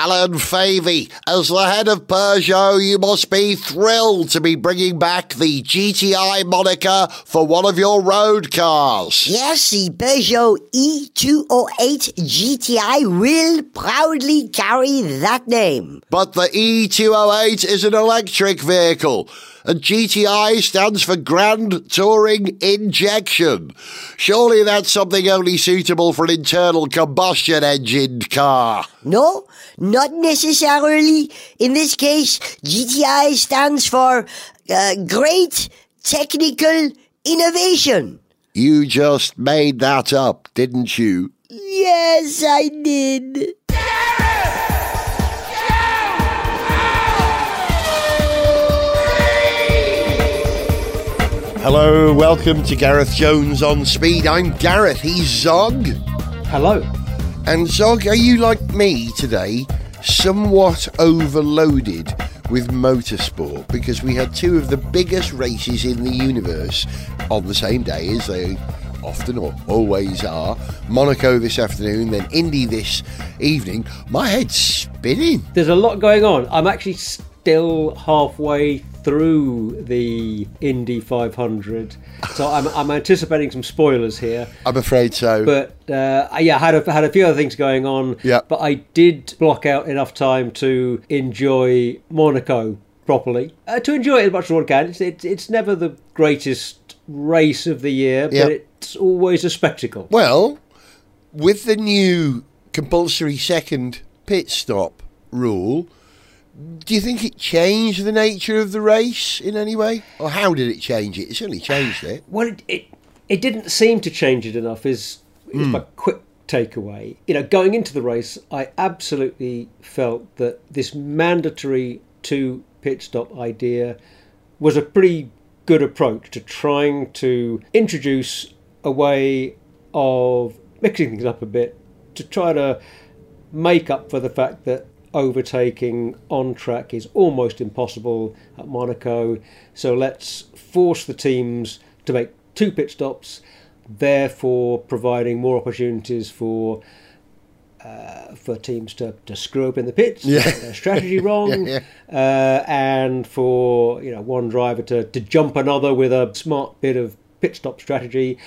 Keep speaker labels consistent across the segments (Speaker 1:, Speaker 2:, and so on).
Speaker 1: Alan Favey, as the head of Peugeot, you must be thrilled to be bringing back the GTI moniker for one of your road cars.
Speaker 2: Yes, the Peugeot E208 GTI will proudly carry that name.
Speaker 1: But the E208 is an electric vehicle, and GTI stands for Grand Touring Injection. Surely that's something only suitable for an internal combustion engine car.
Speaker 2: No, not necessarily. In this case, GTI stands for Great Technical Innovation.
Speaker 1: You just made that up, didn't you?
Speaker 2: Yes, I did.
Speaker 1: Hello, welcome to Gareth Jones on Speed. I'm Gareth, he's Zog.
Speaker 3: Hello.
Speaker 1: And Zog, are you like me today, somewhat overloaded with motorsport? Because we had two of the biggest races in the universe on the same day, as they often or always are. Monaco this afternoon, then Indy this evening. My head's spinning.
Speaker 3: There's a lot going on. I'm actually still halfway through the Indy 500, so I'm anticipating some spoilers here.
Speaker 1: I'm afraid so.
Speaker 3: But I had a few other things going on.
Speaker 1: Yeah.
Speaker 3: But I did block out enough time to enjoy Monaco properly. To enjoy it as much as one can. It's never the greatest race of the year, but it's always a spectacle.
Speaker 1: Well, with the new compulsory second pit stop rule, do you think it changed the nature of the race in any way? Or how did it change it? It certainly changed it.
Speaker 3: Well, it didn't seem to change it enough is my quick takeaway. You know, going into the race, I absolutely felt that this mandatory 2 pit stop idea was a pretty good approach to trying to introduce a way of mixing things up a bit to try to make up for the fact that overtaking on track is almost impossible at Monaco. So let's force the teams to make 2 pit stops, therefore providing more opportunities for teams to screw up in the pits, get their strategy wrong, and for one driver to jump another with a smart bit of pit stop strategy.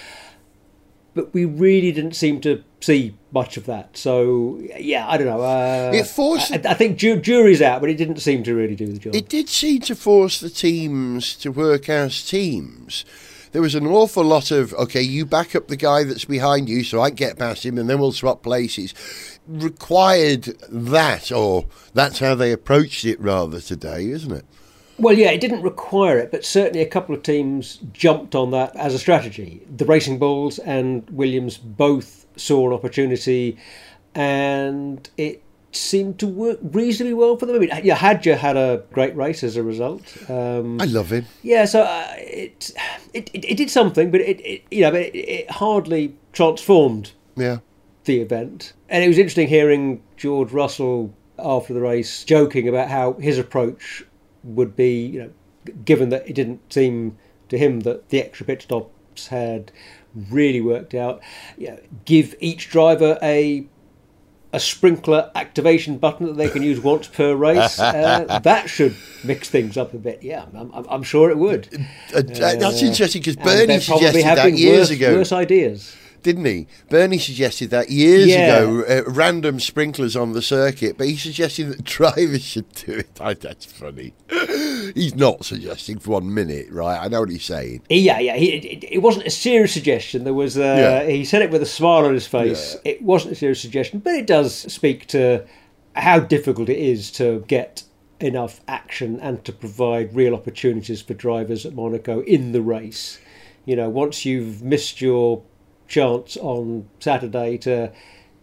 Speaker 3: But we really didn't seem to see much of that. So, I don't know.
Speaker 1: It forced...
Speaker 3: I think jury's out, but it didn't seem to really do the job.
Speaker 1: It did seem to force the teams to work as teams. There was an awful lot of, okay, you back up the guy that's behind you so I get past him and then we'll swap places. Required that, or that's how they approached it rather today, isn't it?
Speaker 3: Well, yeah, it didn't require it, but certainly a couple of teams jumped on that as a strategy. The Racing Bulls and Williams both saw an opportunity, and it seemed to work reasonably well for them. I mean, Hadja had a great race as a result.
Speaker 1: I love him.
Speaker 3: Yeah, so it did something, but it hardly transformed the event. And it was interesting hearing George Russell after the race joking about how his approach would be, given that it didn't seem to him that the extra pit stops had really worked out, give each driver a sprinkler activation button that they can use once per race. That should mix things up a bit. Yeah, I'm sure it would.
Speaker 1: That's interesting because Bernie suggested that years ago.
Speaker 3: Worse ideas.
Speaker 1: Didn't he? Bernie suggested that years ago, random sprinklers on the circuit, but he suggested that drivers should do it. That's funny. He's not suggesting for 1 minute, right? I know what he's saying.
Speaker 3: It wasn't a serious suggestion. There was he said it with a smile on his face. Yeah. It wasn't a serious suggestion, but it does speak to how difficult it is to get enough action and to provide real opportunities for drivers at Monaco in the race. Once you've missed your chance on Saturday to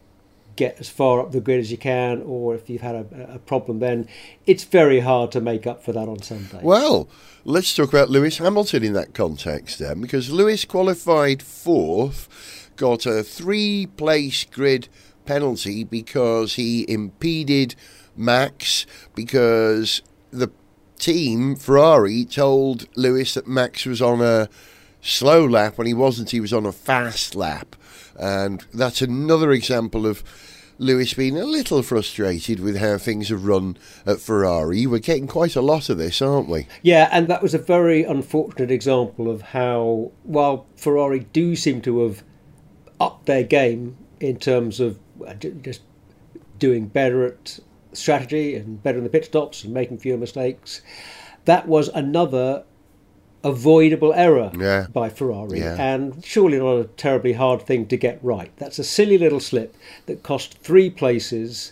Speaker 3: get as far up the grid as you can, or if you've had a problem, then it's very hard to make up for that on Sunday.
Speaker 1: Well, let's talk about Lewis Hamilton in that context then, because Lewis qualified 4th, got a 3-place grid penalty because he impeded Max, because the team, Ferrari, told Lewis that Max was on a slow lap when he wasn't. He was on a fast lap, and that's another example of Lewis been a little frustrated with how things have run at Ferrari. We're getting quite a lot of this, aren't we?
Speaker 3: Yeah, and that was a very unfortunate example of how, while Ferrari do seem to have upped their game in terms of just doing better at strategy and better in the pit stops and making fewer mistakes, that was another avoidable error by Ferrari, and surely not a terribly hard thing to get right. That's a silly little slip that cost 3 places.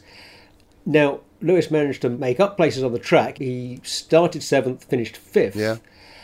Speaker 3: Now, Lewis managed to make up places on the track. He started 7th, finished 5th.
Speaker 1: Yeah.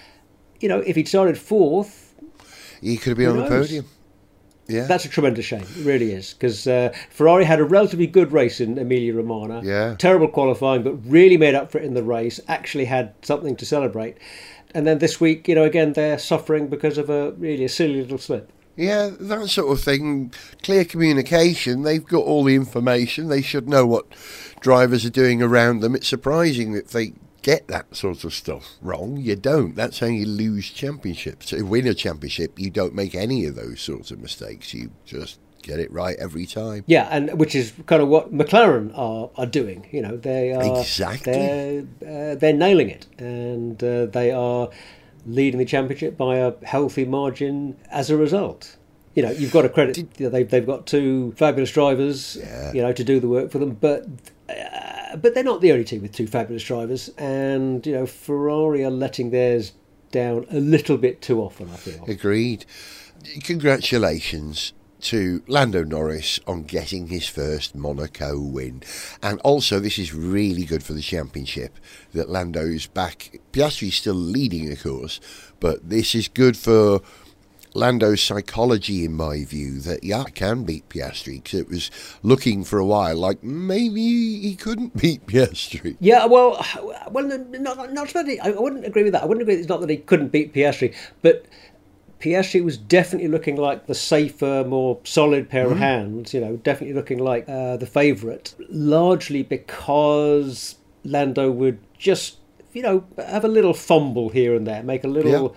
Speaker 3: You know, if he'd started 4th,
Speaker 1: he could have been on the podium. Yeah.
Speaker 3: That's a tremendous shame, it really is, because Ferrari had a relatively good race in Emilia-Romagna.
Speaker 1: Yeah.
Speaker 3: Terrible qualifying, but really made up for it in the race, actually had something to celebrate. And then this week, you know, again, they're suffering because of a silly little slip.
Speaker 1: Yeah, that sort of thing. Clear communication. They've got all the information. They should know what drivers are doing around them. It's surprising that they get that sort of stuff wrong. You don't. That's how you lose championships. To win a championship, you don't make any of those sorts of mistakes. You just get it right every time.
Speaker 3: Yeah, and which is kind of what McLaren are doing. You know, they are
Speaker 1: exactly.
Speaker 3: They're nailing it, and they are leading the championship by a healthy margin as a result. You know, you've got to credit they've got 2 fabulous drivers, you know, to do the work for them, but they're not the only team with 2 fabulous drivers, and you know, Ferrari are letting theirs down a little bit too often, I feel.
Speaker 1: Agreed. Congratulations to Lando Norris on getting his first Monaco win. And also, this is really good for the championship that Lando's back. Piastri's still leading, of course, but this is good for Lando's psychology, in my view, that I can beat Piastri, because it was looking for a while like maybe he couldn't beat Piastri.
Speaker 3: Yeah, well, not that I wouldn't agree with that. I wouldn't agree. It's not that he couldn't beat Piastri, but Piastri was definitely looking like the safer, more solid pair of hands, you know, definitely looking like the favourite, largely because Lando would just, you know, have a little fumble here and there, make a little,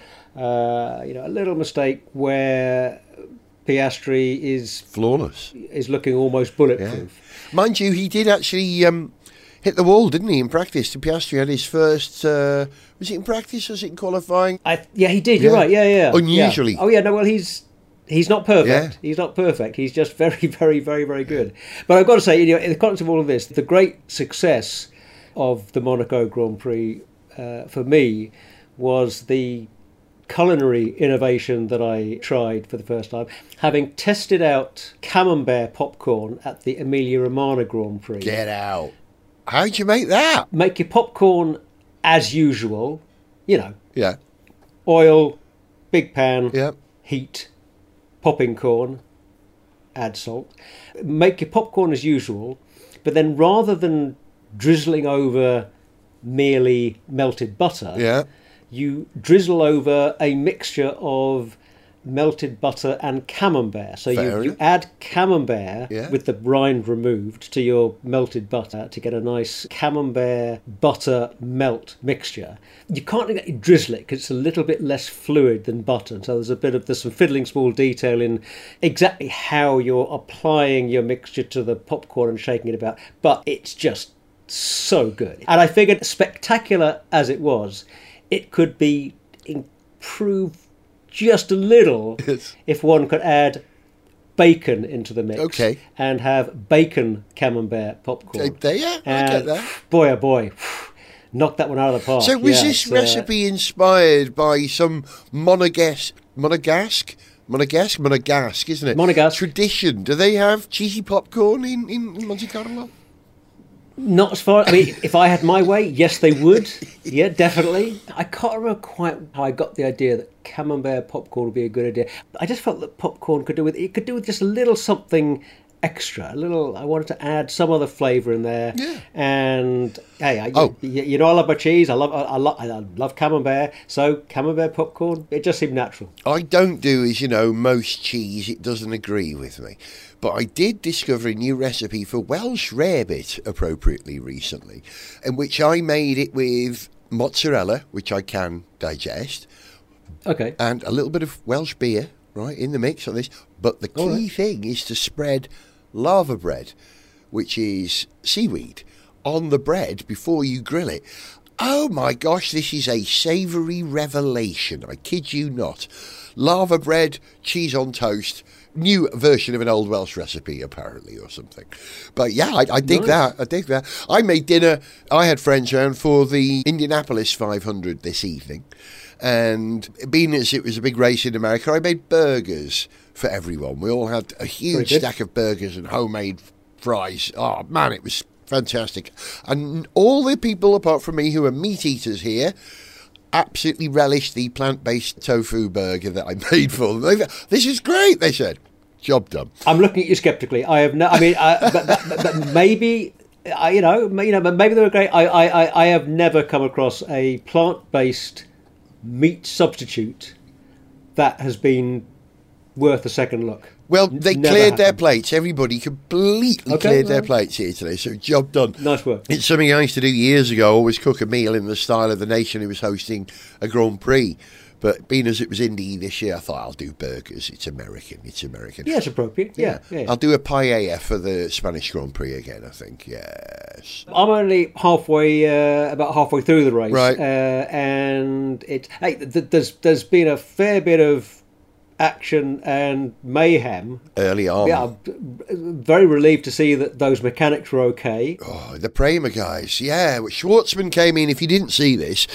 Speaker 3: a little mistake where Piastri is
Speaker 1: flawless,
Speaker 3: is looking almost bulletproof.
Speaker 1: Yeah. Mind you, he did actually hit the wall, didn't he, in practice? Piastri had his first, was it in practice or was it in qualifying?
Speaker 3: Yeah, he did, you're right, yeah.
Speaker 1: Unusually.
Speaker 3: Yeah. Oh, yeah, no, well, he's not perfect. Yeah. He's not perfect. He's just very, very, very, very good. But I've got to say, you know, in the context of all of this, the great success of the Monaco Grand Prix, for me, was the culinary innovation that I tried for the first time, having tested out Camembert popcorn at the Emilia-Romagna Grand Prix.
Speaker 1: Get out. How'd you make that?
Speaker 3: Make your popcorn as usual, you know.
Speaker 1: Yeah.
Speaker 3: Oil, big pan,
Speaker 1: yep.
Speaker 3: Heat, popping corn, add salt. Make your popcorn as usual, but then rather than drizzling over merely melted butter, you drizzle over a mixture of melted butter and camembert. So you add camembert with the rind removed to your melted butter to get a nice camembert butter melt mixture. You can't exactly drizzle it because it's a little bit less fluid than butter. So there's some fiddling small detail in exactly how you're applying your mixture to the popcorn and shaking it about. But it's just so good. And I figured, spectacular as it was, it could be improved just a little if one could add bacon into the mix and have bacon camembert popcorn.
Speaker 1: I get that.
Speaker 3: Boy, oh boy, knocked that one out of the park.
Speaker 1: So was this recipe inspired by some Monegasque, isn't it?
Speaker 3: Monegasque.
Speaker 1: Tradition. Do they have cheesy popcorn in Monte Carlo?
Speaker 3: Not as far. I mean, if I had my way, yes, they would. Yeah, definitely. I can't remember quite how I got the idea that camembert popcorn would be a good idea. I just felt that popcorn could do with just a little something extra. A little. I wanted to add some other flavour in there. Yeah. And hey, you know, I love my cheese. I love camembert. So camembert popcorn, it just seemed natural.
Speaker 1: I don't do as, you know, most cheese. It doesn't agree with me. But I did discover a new recipe for Welsh rarebit appropriately recently, in which I made it with mozzarella, which I can digest, and a little bit of Welsh beer, right, in the mix on this. But the key thing is to spread lava bread which is seaweed, on the bread before you grill it. Oh my gosh, this is a savoury revelation. I kid you not. Lava bread, cheese on toast. New version of an old Welsh recipe, apparently, or something. But yeah, I dig that. I dig that. I made dinner. I had friends around for the Indianapolis 500 this evening. And being as it was a big race in America, I made burgers for everyone. We all had a huge stack of burgers and homemade fries. Oh, man, it was fantastic. And all the people, apart from me, who are meat eaters here, absolutely relished the plant-based tofu burger that I made for them. This is great, they said. Job done.
Speaker 3: I'm looking at you skeptically. I have no. I mean, but maybe. Maybe they were great. I have never come across a plant-based meat substitute that has been worth a second look.
Speaker 1: Well, they cleared their plates. Everybody completely cleared their plates here today, so job done.
Speaker 3: Nice work.
Speaker 1: It's something I used to do years ago, always cook a meal in the style of the nation who was hosting a Grand Prix. But being as it was Indy this year, I thought I'll do burgers. It's American.
Speaker 3: Yeah, it's appropriate. Yeah.
Speaker 1: I'll do a paella for the Spanish Grand Prix again, I think. Yes.
Speaker 3: I'm only about halfway through the race.
Speaker 1: Right.
Speaker 3: And there's been a fair bit of action and mayhem
Speaker 1: early on.
Speaker 3: Yeah, very relieved to see that those mechanics were okay.
Speaker 1: Oh, the Prema guys, yeah. Schwartzman came in. If you didn't see this,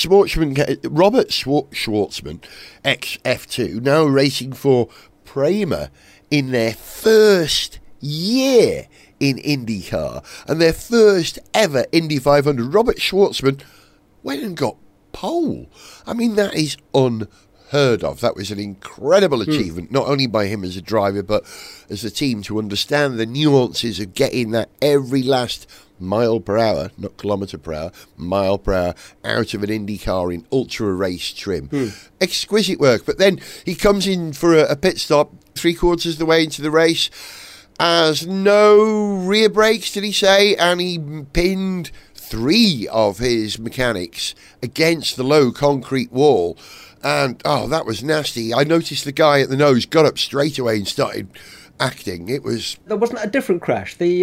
Speaker 1: Robert Schwartzman, ex F2, now racing for Prema in their first year in IndyCar and their first ever Indy 500. Robert Schwartzman went and got pole. I mean, that is unheard of. That was an incredible achievement, not only by him as a driver, but as a team, to understand the nuances of getting that every last mile per hour, not kilometre per hour, mile per hour, out of an Indy car in ultra race trim. Exquisite work. But then he comes in for a pit stop 3/4 of the way into the race, has no rear brakes, did he say, and he pinned 3 of his mechanics against the low concrete wall. And, that was nasty. I noticed the guy at the nose got up straight away and started acting. It was...
Speaker 3: There wasn't a different crash. When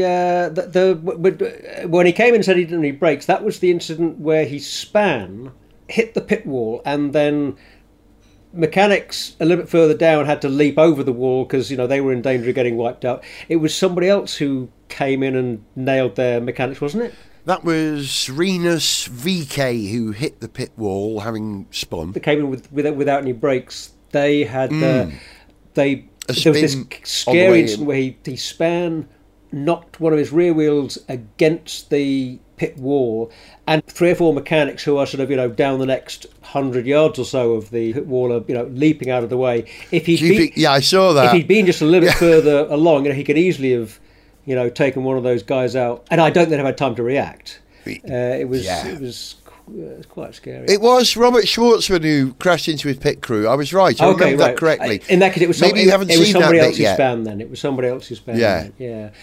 Speaker 3: he came in and said he didn't need brakes, that was the incident where he span, hit the pit wall, and then mechanics a little bit further down had to leap over the wall because, they were in danger of getting wiped out. It was somebody else who came in and nailed their mechanics, wasn't it?
Speaker 1: That was Rinus VK who hit the pit wall, having spun.
Speaker 3: They came in without any brakes. They had there was this scary incident where he span, knocked one of his rear wheels against the pit wall, and 3 or 4 mechanics who are sort of down the next 100 yards or so of the pit wall are leaping out of the way.
Speaker 1: I saw that.
Speaker 3: If he'd been just a little bit further along, he could easily have taken one of those guys out. And I don't think they've had time to react. It was quite scary.
Speaker 1: It was Robert Schwartzman who crashed into his pit crew. I was right. I remember that correctly.
Speaker 3: In that case, it was
Speaker 1: maybe you haven't seen that bit yet.
Speaker 3: It was somebody else's span.
Speaker 1: Yeah.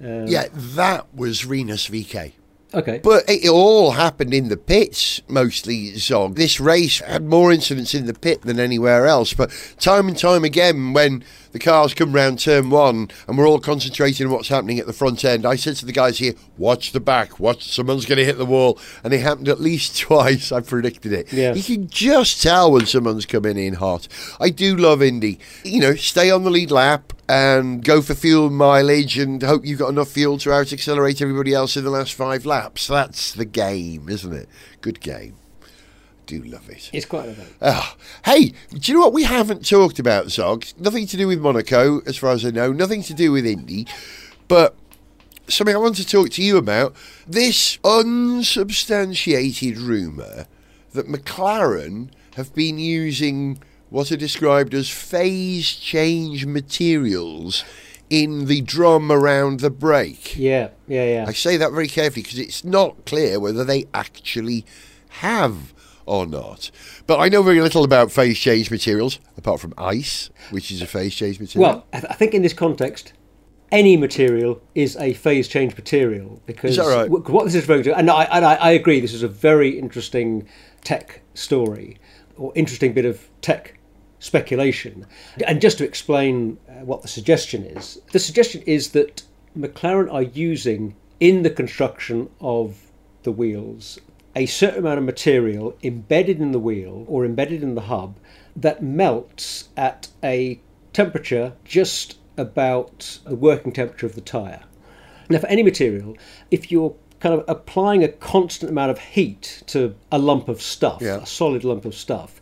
Speaker 1: That was Rinus VK.
Speaker 3: Okay.
Speaker 1: But it all happened in the pits, mostly, Zog. This race had more incidents in the pit than anywhere else. But time and time again, when the cars come round turn 1 and we're all concentrating on what's happening at the front end, I said to the guys here, watch the back, someone's going to hit the wall. And it happened at least twice. I predicted it.
Speaker 3: Yeah.
Speaker 1: You can just tell when someone's coming in hot. I do love Indy. Stay on the lead lap and go for fuel mileage and hope you've got enough fuel to out-accelerate everybody else in the last 5 laps. That's the game, isn't it? Good game. Do love it.
Speaker 3: It's quite a game.
Speaker 1: Hey, do you know what we haven't talked about, Zog? Nothing to do with Monaco, as far as I know. Nothing to do with Indy. But something I want to talk to you about. This unsubstantiated rumour that McLaren have been using what are described as phase change materials in the drum around the brake.
Speaker 3: Yeah.
Speaker 1: I say that very carefully because it's not clear whether they actually have or not. But I know very little about phase change materials, apart from ice, which is a phase change material.
Speaker 3: Well, I think in this context, any material is a phase change material. Because
Speaker 1: is that right?
Speaker 3: What this is referring to, and I agree, this is a very interesting tech story, or interesting bit of tech speculation. And just to explain what the suggestion is that McLaren are using in the construction of the wheels a certain amount of material embedded in the wheel or embedded in the hub that melts at a temperature just about the working temperature of the tyre. Now, for any material, if you're kind of applying a constant amount of heat to a lump of stuff,
Speaker 1: Yeah.
Speaker 3: a solid lump of stuff,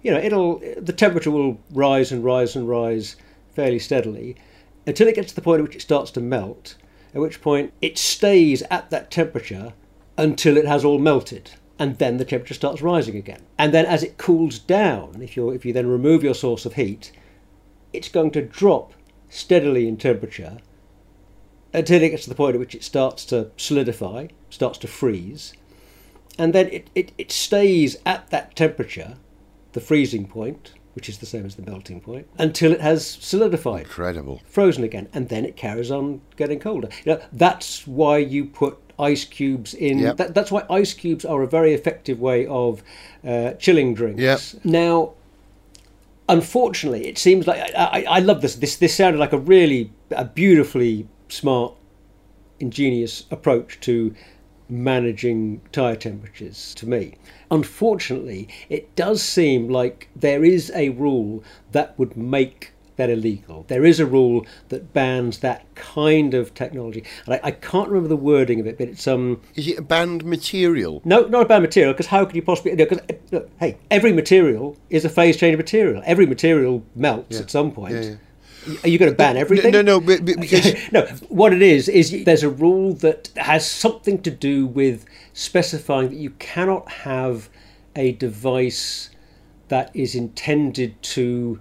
Speaker 3: the temperature will rise and rise and rise fairly steadily until it gets to the point at which it starts to melt, at which point it stays at that temperature until it has all melted, and then the temperature starts rising again. And then as it cools down, if you then remove your source of heat, it's going to drop steadily in temperature until it gets to the point at which it starts to solidify, starts to freeze, and then it stays at that temperature, the freezing point, which is the same as the melting point, until it has solidified.
Speaker 1: Incredible.
Speaker 3: Frozen again, and then it carries on getting colder. That's why you put ice cubes in.
Speaker 1: Yep.
Speaker 3: That's why ice cubes are a very effective way of chilling drinks.
Speaker 1: Yep.
Speaker 3: Now, unfortunately, it seems like I love this. This sounded like a beautifully smart, ingenious approach to managing tyre temperatures to me. Unfortunately, it does seem like there is a rule that would make that illegal. There is a rule that bans that kind of technology. And I can't remember the wording of it, but it's
Speaker 1: Is it a banned material?
Speaker 3: No, not a banned material, because how could you possibly... Because, look, hey, every material is a phase change material. Every material melts at some point.
Speaker 1: Yeah.
Speaker 3: Are you going to ban everything?
Speaker 1: No, because...
Speaker 3: No, what it is there's a rule that has something to do with specifying that you cannot have a device that is intended to,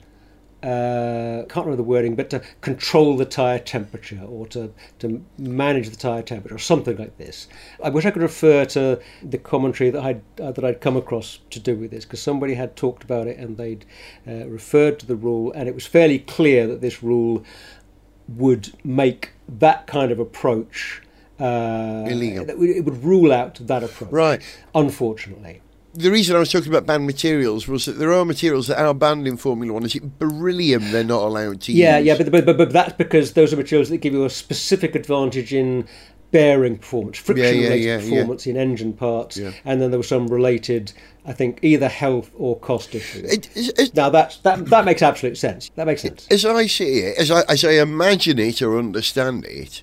Speaker 3: can't remember the wording, but to control the tyre temperature or to manage the tyre temperature or something like this. I wish I could refer to the commentary that I'd come across to do with this, because somebody had talked about it and they'd referred to the rule, and it was fairly clear that this rule would make that kind of approach
Speaker 1: illegal.
Speaker 3: It would rule out that approach.
Speaker 1: Right.
Speaker 3: Unfortunately.
Speaker 1: The reason I was talking about banned materials was that there are materials that are banned in Formula One. Is it beryllium they're not allowed to use?
Speaker 3: Yeah, but that's because those are materials that give you a specific advantage in bearing performance, friction-related performance in engine parts, and then there were some related, I think, either health or cost issues. Now that makes absolute sense. That makes sense.
Speaker 1: As I see it, as I imagine it or understand it,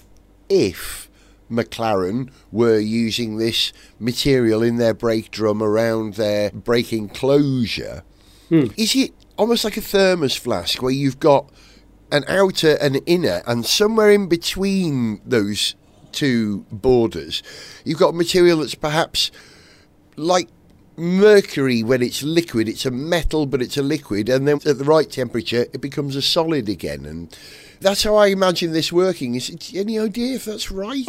Speaker 1: if McLaren were using this material in their brake drum around their brake enclosure, is it almost like a thermos flask where you've got an outer and inner, and somewhere in between those two borders you've got material that's perhaps like mercury when it's liquid? It's a metal but it's a liquid, and then at the right temperature it becomes a solid again, and that's how I imagine this working. Any idea if that's right?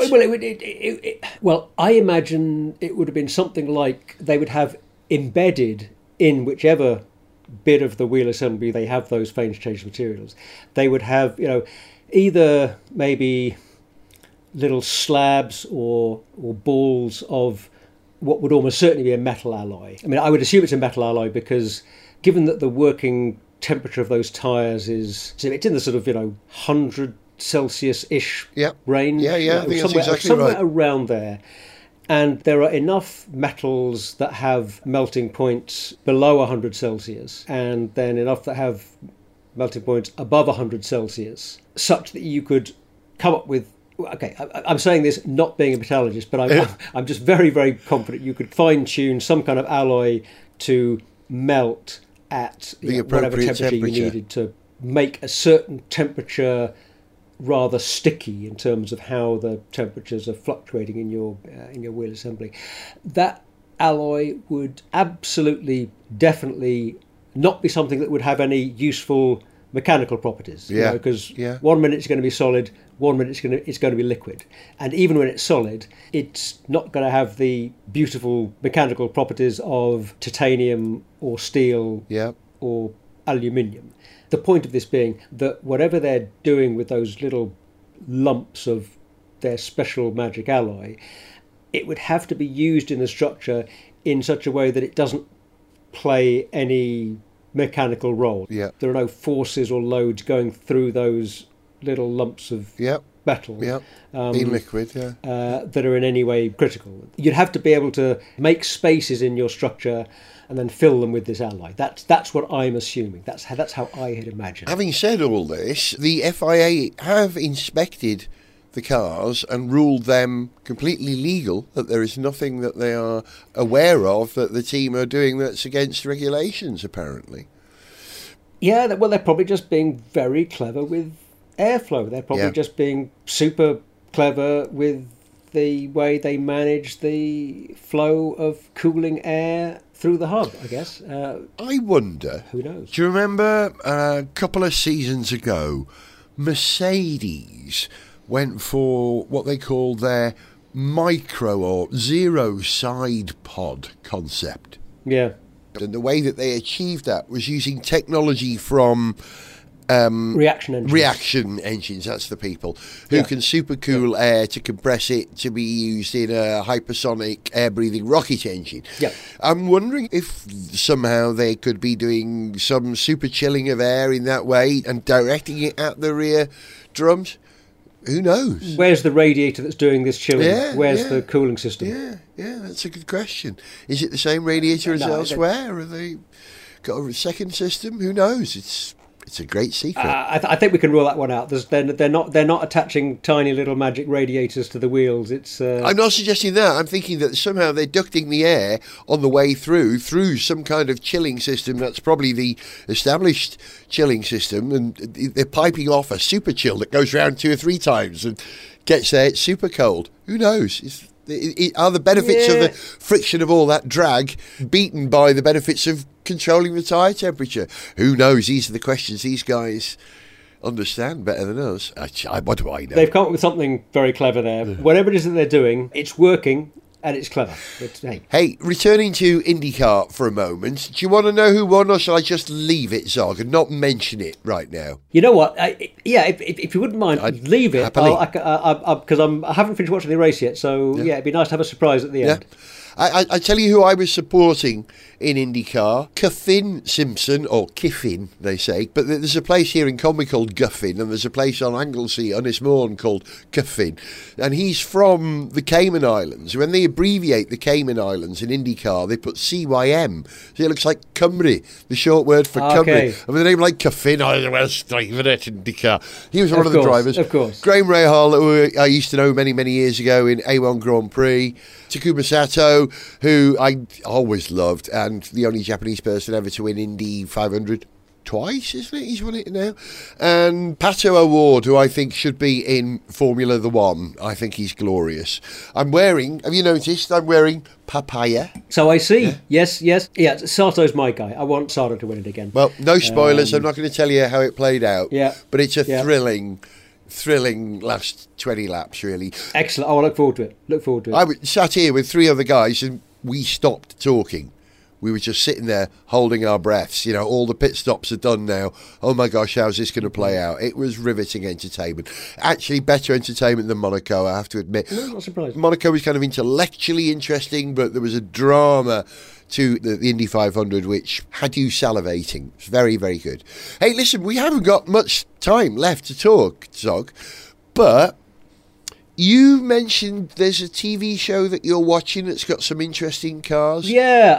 Speaker 3: Well, I imagine it would have been something like they would have embedded in whichever bit of the wheel assembly they have those phase change materials. They would have, either maybe little slabs or balls of what would almost certainly be a metal alloy. I mean, I would assume it's a metal alloy because given that the working temperature of those tyres is, it's in the sort of 100 Celsius-ish range.
Speaker 1: I think that's exactly
Speaker 3: somewhere
Speaker 1: right.
Speaker 3: around there. And there are enough metals that have melting points below 100 Celsius, and then enough that have melting points above 100 Celsius, such that you could come up with... Okay, I'm saying this not being a metallurgist, but I'm just very, very confident you could fine-tune some kind of alloy to melt at whatever temperature you needed to make a certain temperature rather sticky in terms of how the temperatures are fluctuating in your wheel assembly. That alloy would absolutely, definitely not be something that would have any useful mechanical properties. Because 1 minute it's going to be solid, 1 minute it's going to be liquid, and even when it's solid, it's not going to have the beautiful mechanical properties of titanium or steel or aluminium. The point of this being that whatever they're doing with those little lumps of their special magic alloy, it would have to be used in the structure in such a way that it doesn't play any mechanical role. There are no forces or loads going through those little lumps of metal.
Speaker 1: Yeah. In liquid, yeah.
Speaker 3: That are in any way critical. You'd have to be able to make spaces in your structure and then fill them with this alloy. That's what I'm assuming. That's how I had imagined.
Speaker 1: Having said all this, the FIA have inspected the cars and ruled them completely legal, that there is nothing that they are aware of that the team are doing that's against regulations, apparently.
Speaker 3: Yeah, well, they're probably just being very clever with airflow. They're probably just being super clever with the way they manage the flow of cooling air through the hub, I guess.
Speaker 1: I wonder...
Speaker 3: Who knows?
Speaker 1: Do you remember a couple of seasons ago, Mercedes went for what they called their micro or zero side pod concept?
Speaker 3: Yeah.
Speaker 1: And the way that they achieved that was using technology from... reaction engines, that's the people who can supercool air to compress it to be used in a hypersonic air-breathing rocket engine. I'm wondering if somehow they could be doing some super chilling of air in that way and directing it at the rear drums. Who knows?
Speaker 3: Where's the radiator that's doing this chilling? Where's the cooling system?
Speaker 1: Yeah, that's a good question. Is it the same radiator as elsewhere? Or have they got a second system? Who knows? It's a great secret.
Speaker 3: I think we can rule that one out. They're not attaching tiny little magic radiators to the wheels.
Speaker 1: I'm not suggesting that. I'm thinking that somehow they're ducting the air on the way through some kind of chilling system. That's probably the established chilling system, and they're piping off a super chill that goes round 2 or 3 times and gets there. It's super cold. Who knows? Are the benefits of the friction of all that drag beaten by the benefits of controlling the tyre temperature? Who knows? These are the questions these guys understand better than us. What do I know?
Speaker 3: They've come up with something very clever there. Whatever it is that they're doing, it's working and it's clever.
Speaker 1: Hey, returning to IndyCar for a moment, do you want to know who won, or shall I just leave it, Zog, and not mention it right now?
Speaker 3: You know what? If you wouldn't mind,
Speaker 1: I'd
Speaker 3: leave it.
Speaker 1: happily.
Speaker 3: Because I haven't finished watching the race yet, so it'd be nice to have a surprise at the end.
Speaker 1: I tell you who I was supporting in IndyCar. Kyffin Simpson, or Kiffin, they say. But there's a place here in Conwy called Guffin, and there's a place on Anglesey, Ynys called Kyffin. And he's from the Cayman Islands. When they abbreviate the Cayman Islands in IndyCar, they put CYM. So it looks like Cymru, the short word for Cymru. And with a name like Kyffin, I was driving it in IndyCar. He was one of the drivers.
Speaker 3: Of course.
Speaker 1: Graham Rahal, who I used to know many, many years ago in A1 Grand Prix. Takuma Sato, who I always loved, and the only Japanese person ever to win Indy 500 twice, isn't it? He's won it now. And Pato O'Ward, who I think should be in Formula The One. I think he's glorious. I'm wearing, have you noticed, I'm wearing papaya.
Speaker 3: So I see. Yeah. Yes. Sato's my guy. I want Sato to win it again.
Speaker 1: Well, no spoilers. I'm not going to tell you how it played out.
Speaker 3: Yeah.
Speaker 1: But it's a thrilling last 20 laps, really.
Speaker 3: Excellent. I look forward to it.
Speaker 1: I sat here with 3 other guys and we stopped talking. We were just sitting there holding our breaths. You know, all the pit stops are done now. Oh my gosh, how's this going to play out? It was riveting entertainment. Actually, better entertainment than Monaco, I have to admit.
Speaker 3: No, not surprised.
Speaker 1: Monaco was kind of intellectually interesting, but there was a drama to the Indy 500 which had you salivating. It's very, very good. Hey, listen, we haven't got much time left to talk, Zog, but you mentioned there's a TV show that you're watching that's got some interesting cars.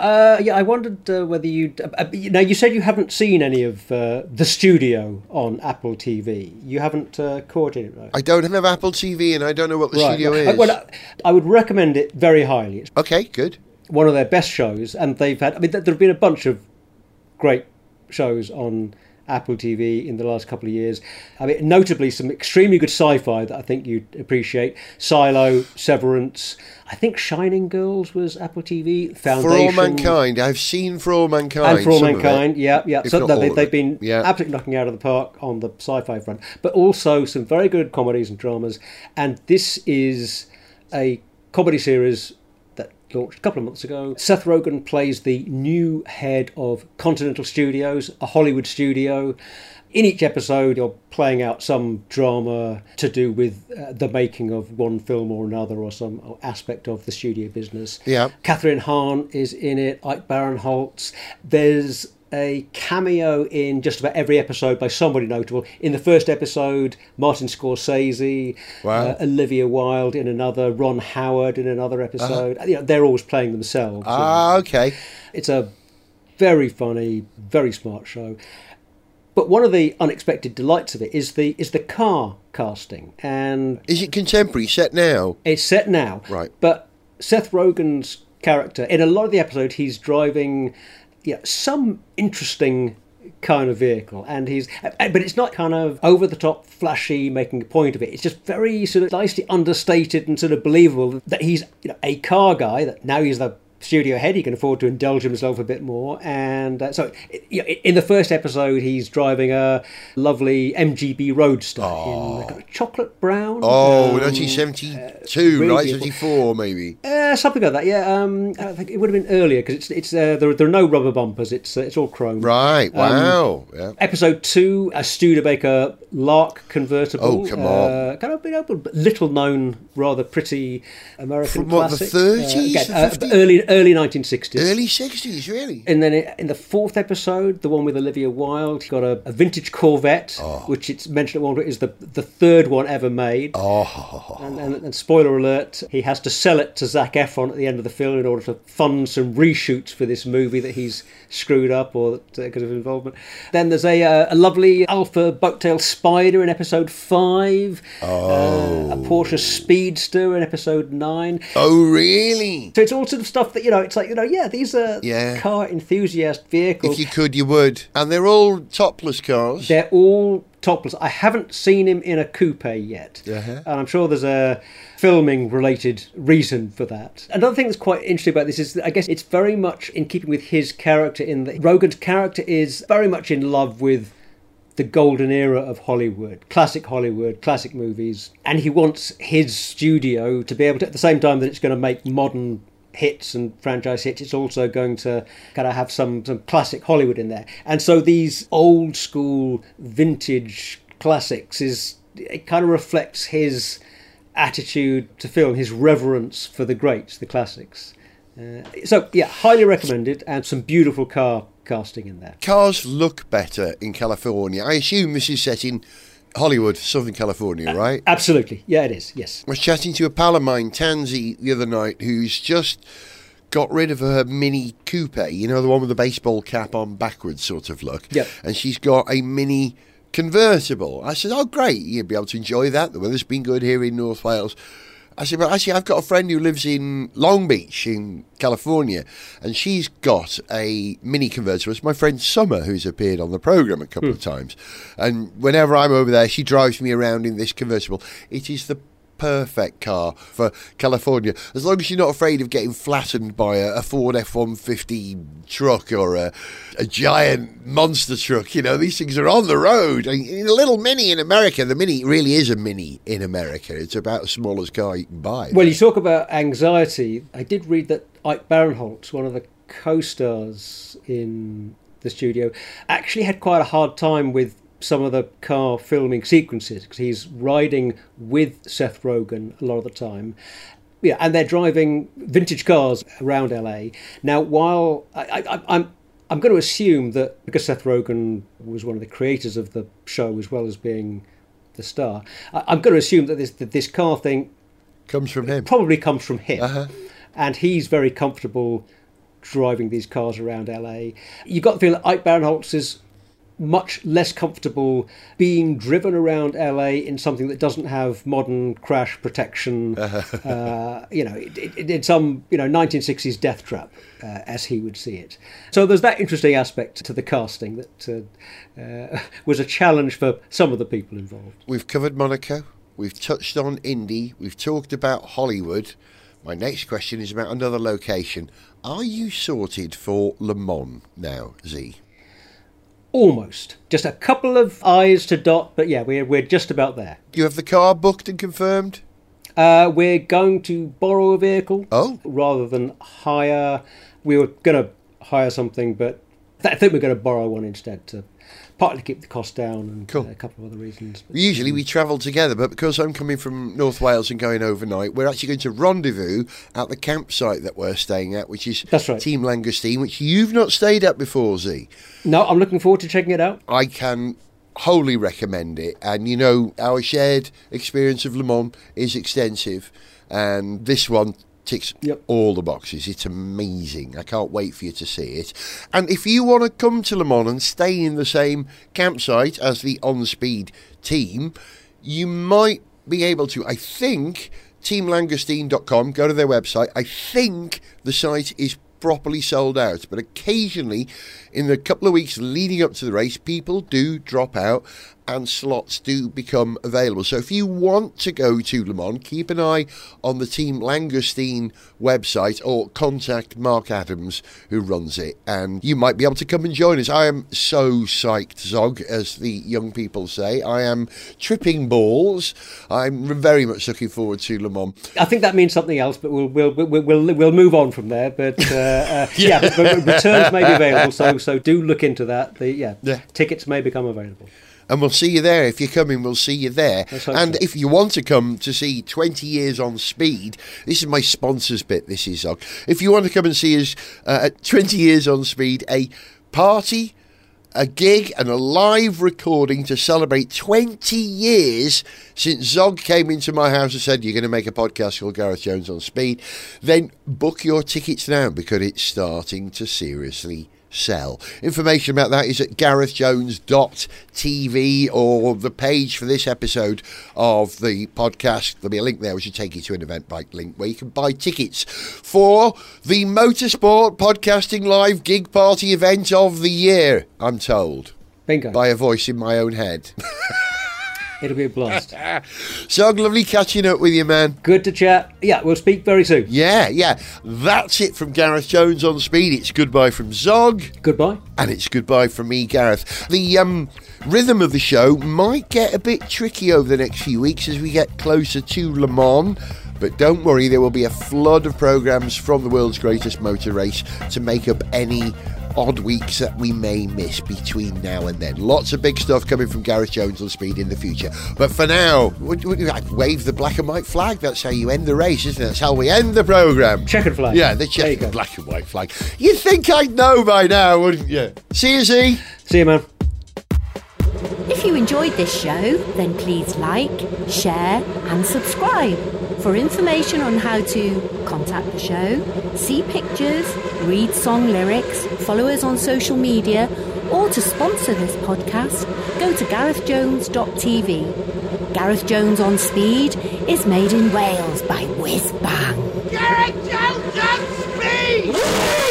Speaker 3: I wondered whether you'd... now, you said you haven't seen any of The Studio on Apple TV. You haven't caught it, right?
Speaker 1: I don't have Apple TV and I don't know what The Studio is.
Speaker 3: Well, I would recommend it very highly. It's
Speaker 1: okay, good.
Speaker 3: one of their best shows, and they've had... I mean, there have been a bunch of great shows on Apple TV in the last couple of years. I mean, notably some extremely good sci-fi that I think you'd appreciate. Silo, Severance. I think Shining Girls was Apple TV. Foundation.
Speaker 1: For All Mankind. I've seen For All Mankind.
Speaker 3: And For All Mankind, yeah. So they've been
Speaker 1: Yeah.
Speaker 3: absolutely knocking out of the park on the sci-fi front. But also some very good comedies and dramas. And this is a comedy series that launched a couple of months ago. Seth Rogen plays the new head of Continental Studios, a Hollywood studio. In each episode, you're playing out some drama to do with the making of one film or another, or some aspect of the studio business.
Speaker 1: Yeah.
Speaker 3: Catherine Hahn is in it, Ike Barinholtz. There's a cameo in just about every episode by somebody notable. In the first episode, Martin Scorsese,
Speaker 1: Wow.
Speaker 3: Olivia Wilde in another, Ron Howard in another episode. They're always playing themselves.
Speaker 1: Okay.
Speaker 3: It's a very funny, very smart show. But one of the unexpected delights of it is the car casting, and
Speaker 1: Is it contemporary, set now?
Speaker 3: it's set now.
Speaker 1: Right.
Speaker 3: But Seth Rogen's character, in a lot of the episode, he's driving some interesting kind of vehicle, but it's not kind of over the top, flashy, making a point of it. It's just very sort of nicely understated and sort of believable that he's a car guy. That now he's the studio head, he can afford to indulge himself a bit more. And so in the first episode, he's driving a lovely MGB Roadster in kind of chocolate brown.
Speaker 1: 1972,
Speaker 3: really
Speaker 1: right?
Speaker 3: beautiful.
Speaker 1: 74, maybe.
Speaker 3: Something like that, yeah. I think it would have been earlier because there are no rubber bumpers. It's all chrome.
Speaker 1: Right, wow. Yeah.
Speaker 3: Episode 2, a Studebaker Lark convertible.
Speaker 1: Oh, come on.
Speaker 3: Kind of little known, rather pretty American
Speaker 1: From what, the
Speaker 3: classic.
Speaker 1: 30s, the 50s?
Speaker 3: Early 1960s.
Speaker 1: Early 60s, really?
Speaker 3: And then in the fourth episode, the one with Olivia Wilde, he got a vintage Corvette, which it's mentioned at one point is the third one ever made.
Speaker 1: Oh.
Speaker 3: And spoiler alert, he has to sell it to Zac Efron at the end of the film in order to fund some reshoots for this movie that he's screwed up or because of involvement. Then there's a lovely Alpha Bucktail Spider in episode 5. A Porsche Speedster in episode 9.
Speaker 1: Oh, really?
Speaker 3: So it's all sort of stuff that, these are car enthusiast vehicles.
Speaker 1: If you could, you would. And they're all topless cars.
Speaker 3: They're all topless. I haven't seen him in a coupe yet.
Speaker 1: Uh-huh.
Speaker 3: And I'm sure there's a filming related reason for that. Another thing that's quite interesting about this is that I guess it's very much in keeping with his character in that Rogen's character is very much in love with the golden era of Hollywood, classic movies. And he wants his studio to be able to, at the same time that it's going to make modern hits and franchise hits, it's also going to kind of have some classic Hollywood in there. And so these old school vintage classics it kind of reflects his attitude to film, his reverence for the greats, the classics. Highly recommended, and some beautiful car casting in there.
Speaker 1: Cars look better in California. I assume this is set in Hollywood, Southern California, right?
Speaker 3: Absolutely. Yeah, it is. Yes.
Speaker 1: I was chatting to a pal of mine, Tansy, the other night, who's just got rid of her Mini Coupe, you know, the one with the baseball cap on backwards sort of look.
Speaker 3: Yep.
Speaker 1: And she's got a Mini convertible. I said, oh, great, you'll be able to enjoy that. The weather's been good here in North Wales. I said, but actually, I've got a friend who lives in Long Beach in California, and she's got a Mini convertible. It's my friend Summer, who's appeared on the programme a couple of times. And whenever I'm over there, she drives me around in this convertible. It is the perfect car for California, as long as you're not afraid of getting flattened by a Ford F-150 truck or a giant monster truck. You know, these things are on the road. I mean, a little Mini in America, the Mini really is a Mini in America. It's about the smallest car you can buy.
Speaker 3: Well, you talk about anxiety. I did read that Ike Barinholtz, one of the co-stars in the studio, actually had quite a hard time with some of the car filming sequences because he's riding with Seth Rogen a lot of the time. Yeah, and they're driving vintage cars around LA. Now, while I'm going to assume that because Seth Rogen was one of the creators of the show as well as being the star, I'm going to assume that this car thing
Speaker 1: comes from him.
Speaker 3: Probably comes from him.
Speaker 1: Uh-huh.
Speaker 3: And he's very comfortable driving these cars around LA. You've got the feel that Ike Barinholtz is much less comfortable being driven around LA in something that doesn't have modern crash protection, in some 1960s death trap, as he would see it. So there's that interesting aspect to the casting that was a challenge for some of the people involved.
Speaker 1: We've covered Monaco, we've touched on Indy, we've talked about Hollywood. My next question is about another location. Are you sorted for Le Mans now, Z?
Speaker 3: Almost. Just a couple of I's to dot, but yeah, we're just about there.
Speaker 1: You have the car booked and confirmed?
Speaker 3: We're going to borrow a vehicle rather than hire. We were going to hire something, but I think we're going to borrow one instead to partly keep the cost down and
Speaker 1: Cool.
Speaker 3: a couple of other reasons.
Speaker 1: Usually we travel together, but because I'm coming from North Wales and going overnight, we're actually going to rendezvous at the campsite that we're staying at, which is
Speaker 3: That's right.
Speaker 1: Team Langostine, which you've not stayed at before, Z.
Speaker 3: No, I'm looking forward to checking it out.
Speaker 1: I can wholly recommend it. And, you know, our shared experience of Le Mans is extensive, and this one ticks
Speaker 3: Yep.
Speaker 1: all the boxes. It's amazing. I can't wait for you to see it. And if you want to come to Le Mans and stay in the same campsite as the on-speed team, you might be able to. I think teamlangostine.com, go to their website. I think the site is properly sold out, but occasionally in the couple of weeks leading up to the race, people do drop out and slots do become available. So if you want to go to Le Mans, keep an eye on the Team Langostine website or contact Mark Adams, who runs it, and you might be able to come and join us. I am so psyched, Zog, as the young people say. I am tripping balls. I'm very much looking forward to Le Mans.
Speaker 3: I think that means something else, but we'll move on from there. But but returns may be available, so do look into that. Tickets may become available.
Speaker 1: And we'll see you there. If you're coming, we'll see you there. And
Speaker 3: so.
Speaker 1: if you want to come to see 20 Years on Speed, this is my sponsors bit, this is Zog. If you want to come and see us at 20 Years on Speed, a party, a gig and a live recording to celebrate 20 years since Zog came into my house and said, you're going to make a podcast called Gareth Jones on Speed, then book your tickets now because it's starting to seriously sell. Information about that is at garethjones.tv, or the page for this episode of the podcast. There'll be a link there which will take you to an Eventbrite link where you can buy tickets for the Motorsport Podcasting Live Gig Party event of the year, I'm told.
Speaker 3: Bingo.
Speaker 1: By a voice in my own head.
Speaker 3: It'll be a blast.
Speaker 1: Zog, lovely catching up with you, man.
Speaker 3: Good to chat. Yeah, we'll speak very soon.
Speaker 1: Yeah. That's it from Gareth Jones on Speed. It's goodbye from Zog.
Speaker 3: Goodbye.
Speaker 1: And it's goodbye from me, Gareth. The rhythm of the show might get a bit tricky over the next few weeks as we get closer to Le Mans. But don't worry, there will be a flood of programmes from the world's greatest motor race to make up any odd weeks that we may miss between now and then. Lots of big stuff coming from Gareth Jones on Speed in the future. But for now, wave the black and white flag. That's how you end the race, isn't it? That's how we end the programme.
Speaker 3: Checkered flag.
Speaker 1: Yeah, the checkered black and white flag. You'd think I'd know by now, wouldn't you? See you, Z.
Speaker 3: See you, man.
Speaker 4: If you enjoyed this show, then please like, share and subscribe. For information on how to contact the show, see pictures, read song lyrics, follow us on social media, or to sponsor this podcast, go to garethjones.tv. Gareth Jones on Speed is made in Wales by Whiz Bang.
Speaker 5: Gareth Jones on Speed!